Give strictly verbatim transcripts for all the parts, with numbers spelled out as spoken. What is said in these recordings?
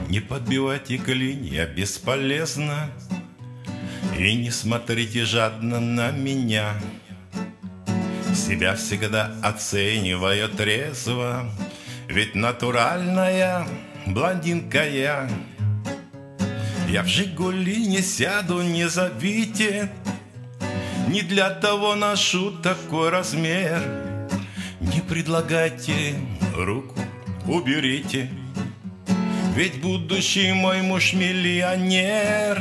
Не подбивайте клинья бесполезно, и не смотрите жадно на меня. Себя всегда оцениваю трезво, ведь натуральная блондинка я. Я в «Жигули» не сяду, не зовите, не для того ношу такой размер. Не предлагайте руку, уберите, ведь будущий мой муж миллионер.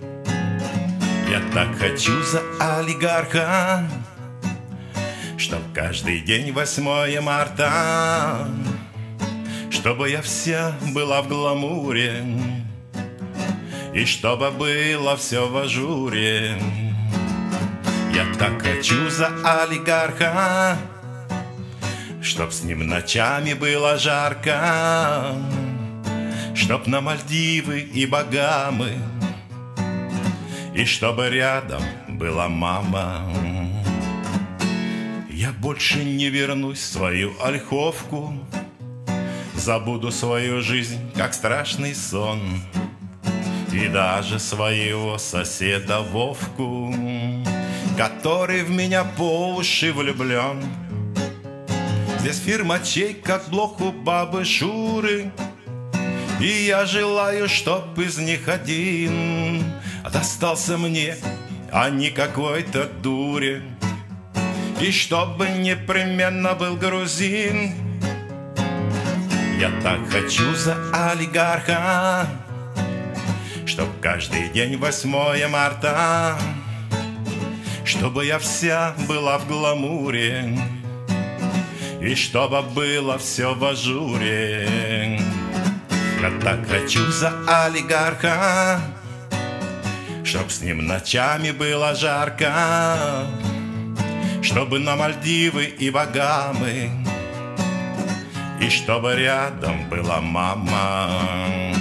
Я так хочу за олигарха, чтоб каждый день восьмое марта, чтобы я вся была в гламуре, и чтобы было все в ажуре. Я так хочу за олигарха, чтоб с ним ночами было жарко, чтоб на Мальдивы и Багамы, и чтобы рядом была мама. Я больше не вернусь в свою ольховку, забуду свою жизнь, как страшный сон, и даже своего соседа Вовку, который в меня по уши влюблен. Здесь фирмачей, как блох у бабы Шуры, и я желаю, чтоб из них один достался мне, а не какой-то дуре, и чтобы непременно был грузин. Я так хочу за олигарха, чтоб каждый день восьмое марта, чтобы я вся была в гламуре, и чтобы было все в ажуре. Я так хочу за олигарха, чтоб с ним ночами было жарко, чтобы на Мальдивы и Багамы, и чтобы рядом была мама.